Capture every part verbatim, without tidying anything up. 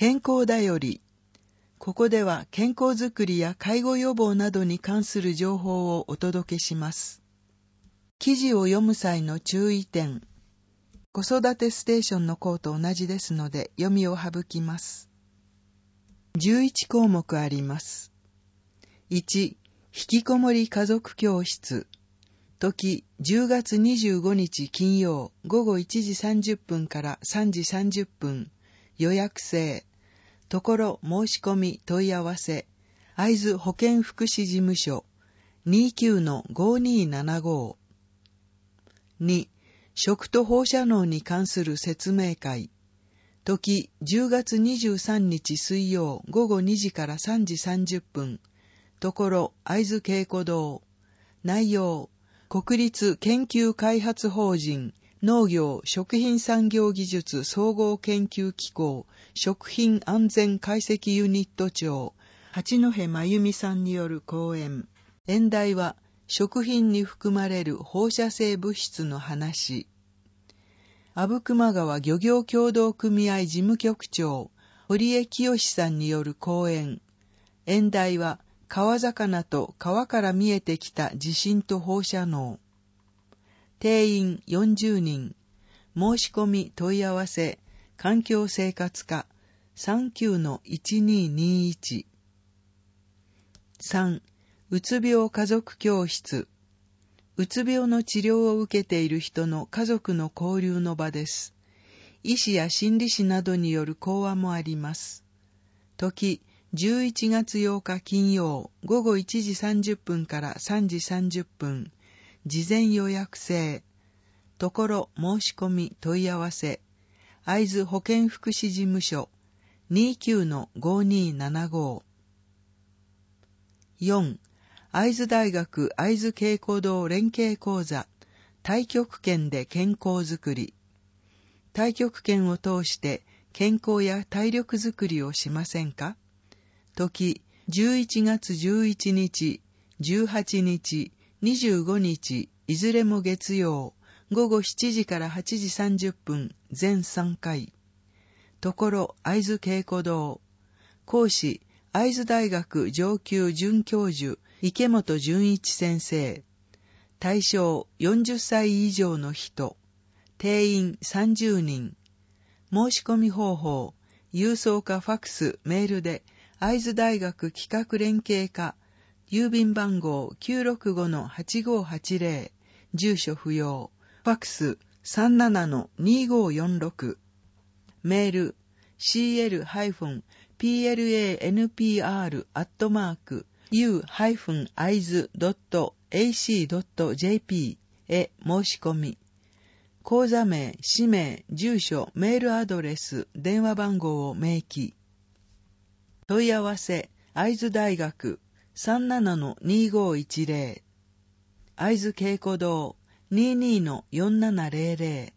健康だより。ここでは健康づくりや介護予防などに関する情報をお届けします。記事を読む際の注意点。子育てステーションの項と同じですので読みを省きます。じゅういちこうもくあります。いち、引きこもり家族教室。時、じゅうがつにじゅうごにち金曜ごごいちじさんじゅっぷんからさんじさんじゅっぷん。予約制。ところ申し込み問い合わせ。会津保健福祉事務所 にじゅうきゅうのごにーななご。に、食と放射能に関する説明会。時、じゅうがつにじゅうさんにち水曜ごごにじからさんじさんじゅっぷん。ところ会津稽古堂。内容、国立研究開発法人農業食品産業技術総合研究機構食品安全解析ユニット長八戸真由美さんによる講演。演題は食品に含まれる放射性物質の話。阿武隈川漁業協同組合事務局長堀江清さんによる講演。演題は川魚と川から見えてきた地震と放射能。定員よんじゅうにん。申し込み問い合わせ。環境生活課 さんきゅうのいちにーにーいち。さん. うつ病家族教室。うつ病の治療を受けている人の家族の交流の場です。医師や心理師などによる講話もあります。時、じゅういちがつようか金曜ごごいちじさんじゅっぷんからさんじさんじゅっぷん。事前予約制。ところ申し込み問い合わせ。会津保健福祉事務所 にじゅうきゅうのごにーななご。よん. 会津大学会津稽古堂連携講座太極拳で健康づくり。太極拳を通して健康や体力づくりをしませんか？時、じゅういちがつじゅういちにち、じゅうはちにち、にじゅうごにち、いずれも月曜、ごごしちじからはちじさんじゅっぷん、全さんかい。ところ会津稽古堂。講師、会津大学上級准教授、池本純一先生。対象、よんじゅっさい以上の人。定員さんじゅうにん。申し込み方法、郵送かファクス、メールで、会津大学企画連携課、郵便番号 きゅうろくごのはちごはちぜろ、住所不要、ファクス さんななのにごよんろく、メール シーエルピーエルエーエヌピーアール アットマーク ユーアイズ ドット エーシー ドット ジェーピー へ申し込み、口座名、氏名、住所、メールアドレス、電話番号を明記。問い合わせ、会津大学 さんななのにごいちぜろ、会津稽古堂 にじゅうにのよんななぜろぜ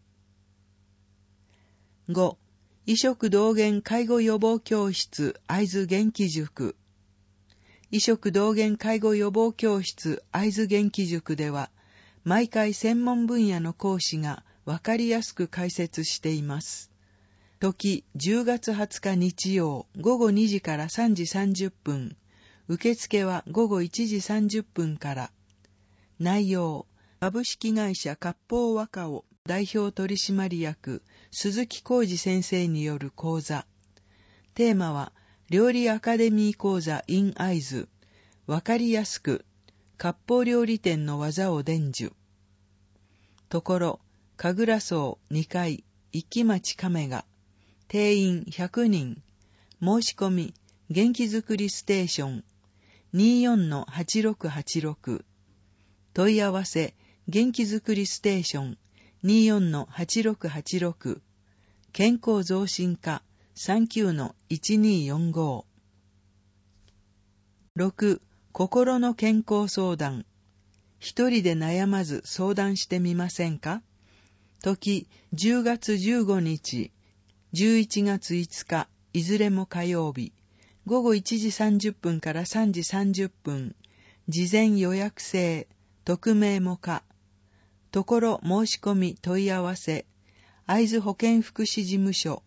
ろ。ご. 医食同源介護予防教室会津元気塾。医食同源介護予防教室会津元気塾では、毎回専門分野の講師がわかりやすく解説しています。時、じゅうがつはつか日曜、ごごにじからさんじさんじゅっぷん。受付はごごいちじさんじゅっぷんから。内容、株式会社割烹和歌を代表取締役、鈴木浩二先生による講座。テーマは、料理アカデミー講座 in 会津。わかりやすく、割烹料理店の技を伝授。ところ、神楽荘にかい、一木町亀が。定員ひゃくにん。申し込み、元気づくりステーション にじゅうよんのはちろくはちろく。問い合わせ、元気づくりステーション にじゅうよんのはちろくはちろく。健康増進課 さんきゅうのいちにーよんご。ろく. 心の健康相談。一人で悩まず相談してみませんか？時、じゅうがつじゅうごにち、じゅういちがついつか、いずれも火曜日、ごごいちじさんじゅっぷんからさんじさんじゅっぷん、事前予約制、匿名も可。ところ申し込み問い合わせ、会津保健福祉事務所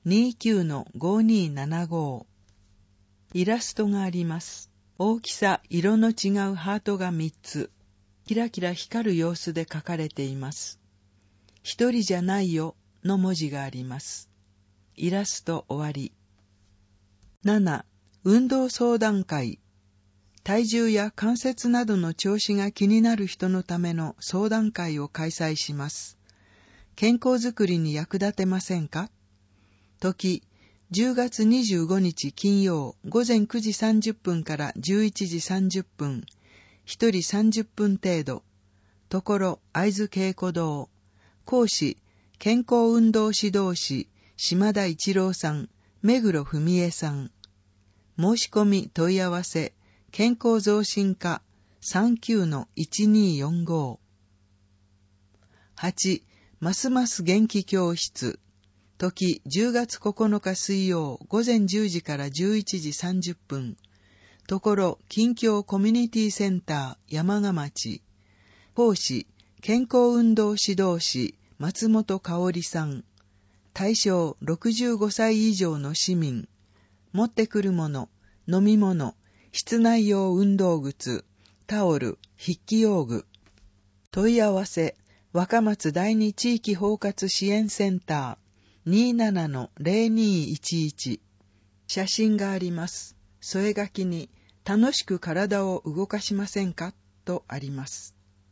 にじゅうきゅうのごにーななご。イラストがあります。大きさ、色の違うハートがみっつ。キラキラ光る様子で書かれています。一人じゃないよの文字があります。イラスト終わり。なな. 運動相談会。体重や関節などの調子が気になる人のための相談会を開催します。健康づくりに役立てませんか？時、じゅうがつにじゅうごにち金曜午前くじさんじゅっぷんからじゅういちじさんじゅっぷん、一人さんじゅっぷん程度。ところ、会津稽古堂。講師、健康運動指導士、島田一郎さん、目黒文江さん。申し込み問い合わせ、健康増進課 さんきゅうのいちにーよんご。はち. ますます元気教室。時じゅうがつここのか水曜午前じゅうじからじゅういちじさんじゅっぷん。ところ近況コミュニティセンター山鹿町。講師健康運動指導士松本香織さん。対象ろくじゅうごさい以上の市民。持ってくるもの、飲み物、室内用運動靴、タオル、筆記用具。問い合わせ若松第二地域包括支援センター にじゅうななのぜろにーいちいち。写真があります。添え書きに楽しく体を動かしませんかとあります。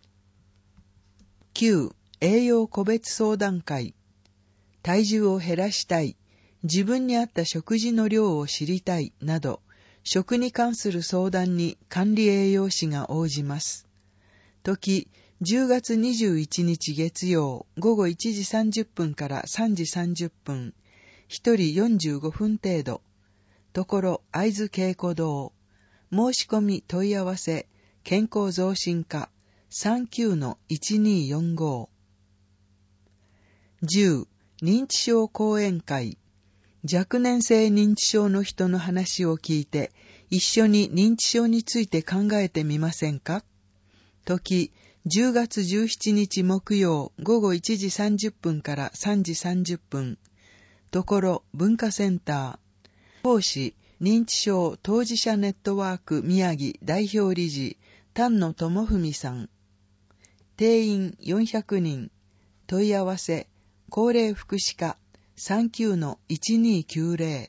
きゅう. 栄養個別相談会。体重を減らしたい、自分に合った食事の量を知りたいなど、食に関する相談に管理栄養士が応じます。時、じゅうがつにじゅういちにち月曜午後いちじさんじゅっぷんからさんじさんじゅっぷん、一人よんじゅうごふん程度。ところ、会津稽古堂。申し込み問い合わせ、健康増進課 さんきゅうのいちにーよんご。じゅう. 認知症講演会。若年性認知症の人の話を聞いて、一緒に認知症について考えてみませんか？時、じゅうがつじゅうしちにち木曜午後いちじさんじゅっぷんからさんじさんじゅっぷん。ところ、文化センター。講師、認知症当事者ネットワーク宮城代表理事、丹野智文さん。定員よんひゃくにん。問い合わせ、高齢福祉課 さんきゅうのいちにーきゅうぜろ。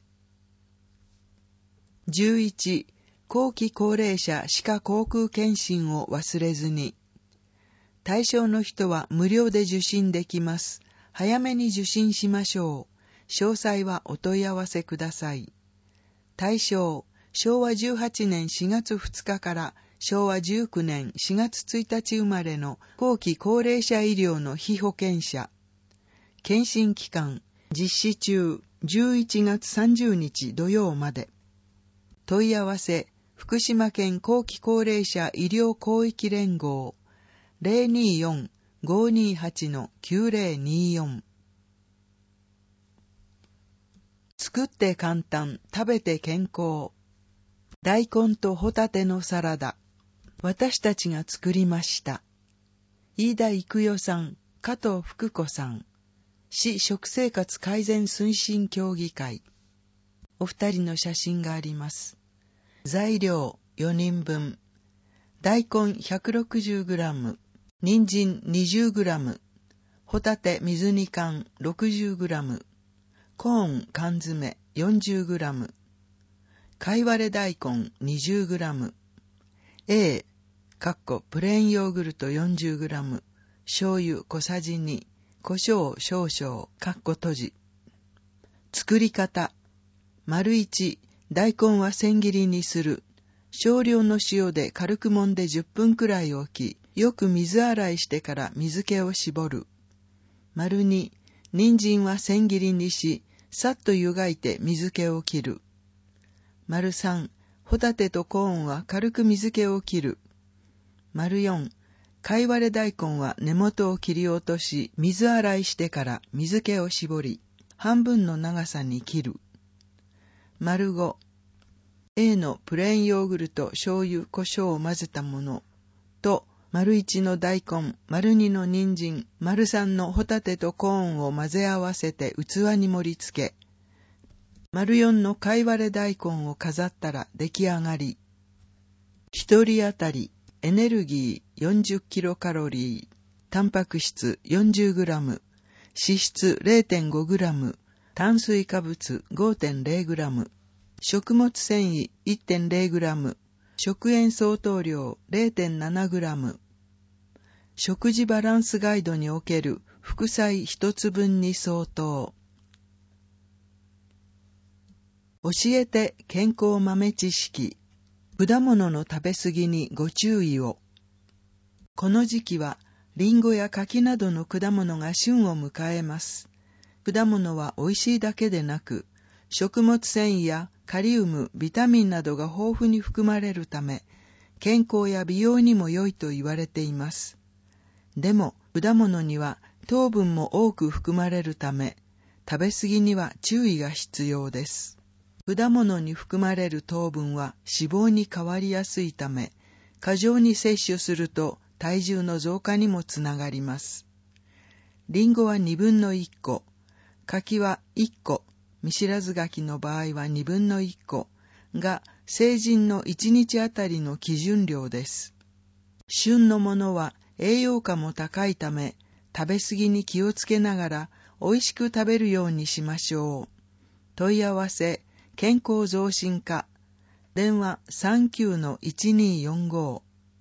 じゅういち. 後期高齢者歯科口腔検診を忘れずに。対象の人は無料で受診できます。早めに受診しましょう。詳細はお問い合わせください。対象、しょうわじゅうはちねんしがつふつかからしょうわじゅうきゅうねんしがつついたち生まれの後期高齢者医療の被保険者。検診期間、実施中、じゅういちがつさんじゅうにち土曜まで。問い合わせ、福島県後期高齢者医療広域連合 ぜろにーよん ごーにーはち きゅうぜろにーよん。作って簡単、食べて健康。大根とホタテのサラダ。私たちが作りました。飯田育代さん、加藤福子さん。市食生活改善推進協議会。お二人の写真があります。材料よにんぶん。大根 ひゃくろくじゅうグラム、人参 にじゅうグラム、ホタテ水煮缶 ろくじゅうグラム、コーン缶詰 よんじゅうグラム、貝割れ大根 にじゅうグラム、A、かっこプレーンヨーグルト よんじゅうグラム、醤油小さじに、胡椒少々、かっこ閉じ。作り方。丸いち、大根は千切りにする。少量の塩で軽く揉んでじゅっぷんくらい置き、よく水洗いしてから水気を絞る。丸に、人参は千切りにし、さっと湯がいて水気を切る。丸さん、ホタテとコーンは軽く水気を切る。丸よん、貝割れ大根は根元を切り落とし、水洗いしてから水気を絞り、半分の長さに切る。丸ご、A のプレーンヨーグルト、醤油、胡椒を混ぜたものと、丸いちの大根、丸にの人参、丸さんのホタテとコーンを混ぜ合わせて器に盛り付け、 丸よんの貝割れ大根を飾ったら出来上がり。一人当たりエネルギー よんじゅっキロカロリー、タンパク質 よんじゅうグラム、脂質 れいてんごグラム、炭水化物 ごてんれいグラム、食物繊維 いってんれいグラム、食塩相当量 れいてんななグラム。食事バランスガイドにおける副菜一つ分に相当。教えて健康豆知識。果物の食べ過ぎにご注意を。この時期はリンゴや柿などの果物が旬を迎えます。果物は美味しいだけでなく、食物繊維やカリウム、ビタミンなどが豊富に含まれるため、健康や美容にも良いと言われています。でも、果物には糖分も多く含まれるため、食べ過ぎには注意が必要です。果物に含まれる糖分は脂肪に変わりやすいため、過剰に摂取すると体重の増加にもつながります。リンゴはにぶんのいっこ、柿はいっこ、見知らず柿の場合はにぶんのいっこが成人のいちにちあたりの基準量です。旬のものは栄養価も高いため、食べ過ぎに気をつけながら美味しく食べるようにしましょう。問い合わせ、健康増進課、電話 さんきゅうのいちにーよんご。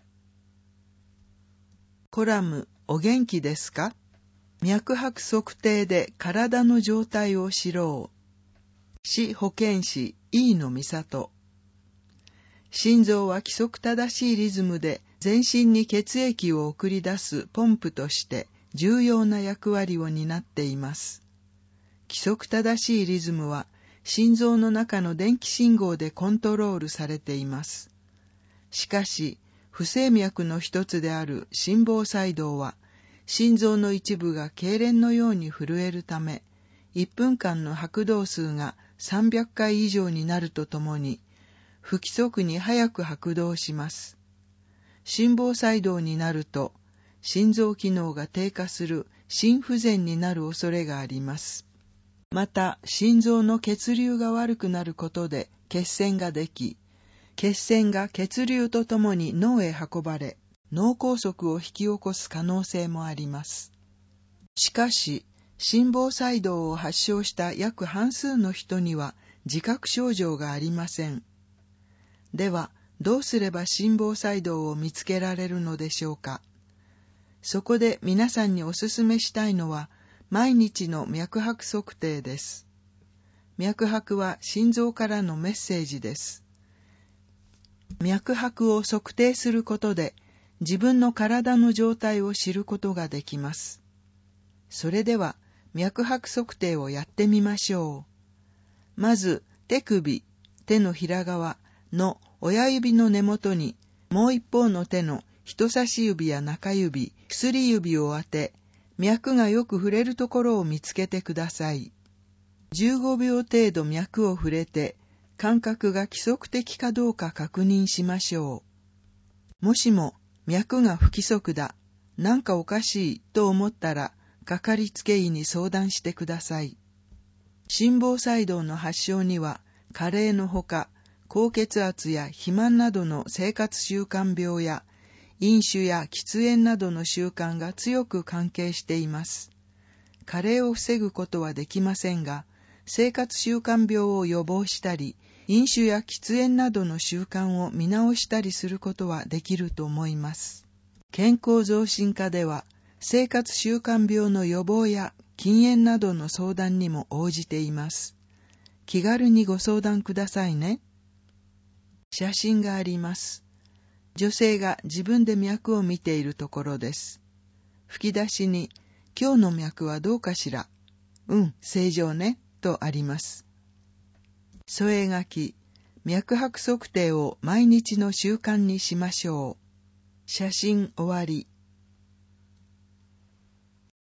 コラム、お元気ですか？脈拍測定で体の状態を知ろう。市保健師、飯野美里。心臓は規則正しいリズムで全身に血液を送り出すポンプとして重要な役割を担っています。規則正しいリズムは心臓の中の電気信号でコントロールされています。しかし、不整脈の一つである心房細動は、心臓の一部が痙攣のように震えるため、いっぷんかんの拍動数がさんびゃっかい以上になるとともに、不規則に早く拍動します。心房細動になると、心臓機能が低下する心不全になる恐れがあります。また、心臓の血流が悪くなることで血栓ができ、血栓が血流とともに脳へ運ばれ、脳梗塞を引き起こす可能性もあります。しかし、心房細動を発症した約半数の人には自覚症状がありません。では、どうすれば心房細動を見つけられるのでしょうか。そこで皆さんにお勧めしたいのは、毎日の脈拍測定です。脈拍は心臓からのメッセージです。脈拍を測定することで、自分の体の状態を知ることができます。それでは、脈拍測定をやってみましょう。まず、手首、手のひら側の親指の根元に、もう一方の手の人差し指や中指、薬指を当て、脈がよく触れるところを見つけてください。じゅうごびょう程度脈を触れて、感覚が規則的かどうか確認しましょう。もしも脈が不規則だ、なんかおかしいと思ったら、かかりつけ医に相談してください。心房細動の発症には、加齢のほか、高血圧や肥満などの生活習慣病や、飲酒や喫煙などの習慣が強く関係しています。加齢を防ぐことはできませんが、生活習慣病を予防したり、飲酒や喫煙などの習慣を見直したりすることはできると思います。健康増進課では、生活習慣病の予防や禁煙などの相談にも応じています。気軽にご相談くださいね。写真があります。女性が自分で脈を見ているところです。吹き出しに、今日の脈はどうかしら？うん、正常ね、とあります。添え書き、脈拍測定を毎日の習慣にしましょう。写真終わり。